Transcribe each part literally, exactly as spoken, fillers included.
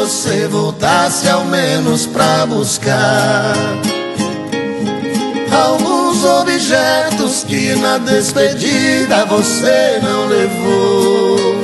você voltasse ao menos pra buscar alguns objetos que na despedida você não levou.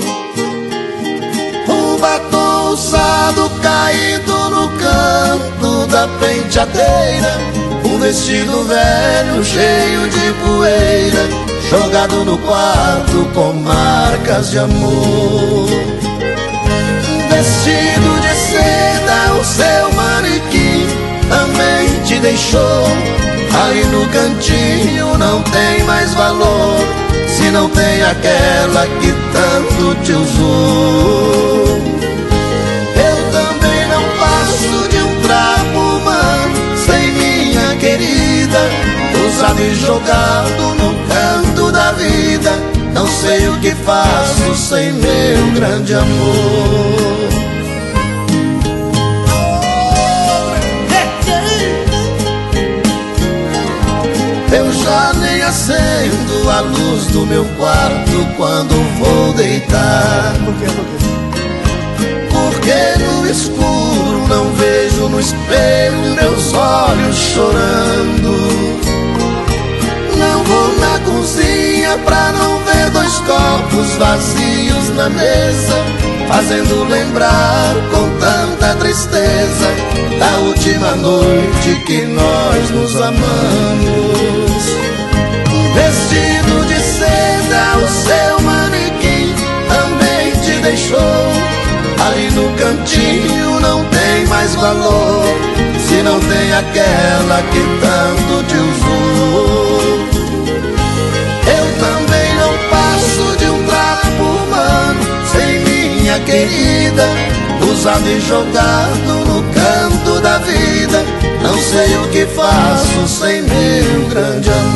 Um batom usado caído no canto da penteadeira, um vestido velho cheio de poeira, jogado no quarto com marcas de amor. Um vestido de seda, o seu manequim também te deixou. Ali no cantinho não tem mais valor, se não tem aquela que tanto te usou. Eu também não passo de um trapo humano sem minha querida, usado e jogado no canto da vida. Não sei o que faço sem meu grande amor. Eu já nem acendo a luz do meu quarto quando vou deitar. Por quê? Por quê? Porque no escuro não vejo no espelho meus olhos chorando. Não vou na cozinha pra não ver dois copos vazios na mesa, fazendo lembrar com tanta tristeza da última noite que nós nos amamos. Um vestido de seda, o seu manequim também te deixou. Ali no cantinho não tem mais valor, se não tem aquela que tanto te usou. Eu também não passo de um trapo humano sem minha querida, usado e jogado no canto da vida. Não sei o que faço sem meu grande amor.